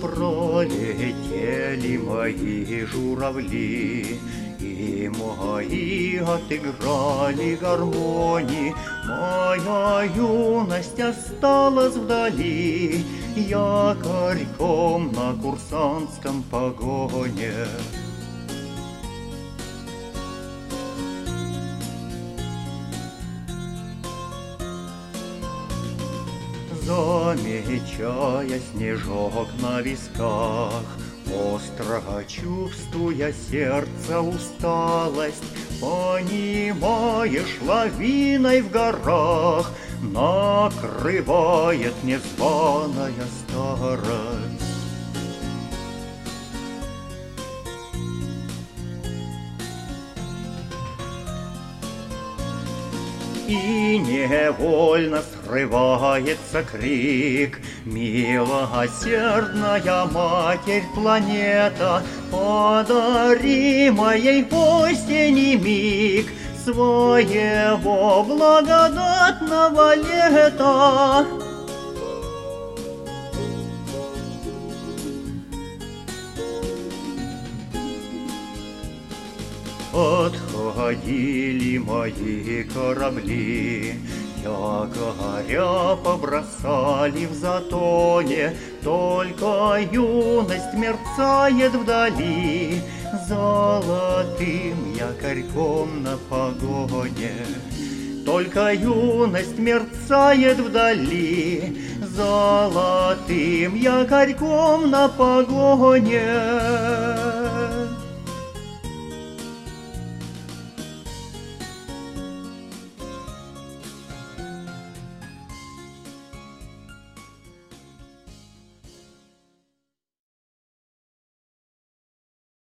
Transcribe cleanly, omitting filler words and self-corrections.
Пролетели мои журавли, и мои отыграли гармонии. Моя юность осталась вдали, якорьком на курсантском погоне. Замечая снежок на висках, остро чувствуя сердца усталость, понимаешь, лавиной в горах накрывает незваная старость. И невольно срывается крик: милосердная Матерь планета, подари моей осени миг своего благодатного лета. Отходили мои корабли, якоря побросали в затоне, только юность мерцает вдали золотым якорьком на погоне. Только юность мерцает вдали золотым якорьком на погоне.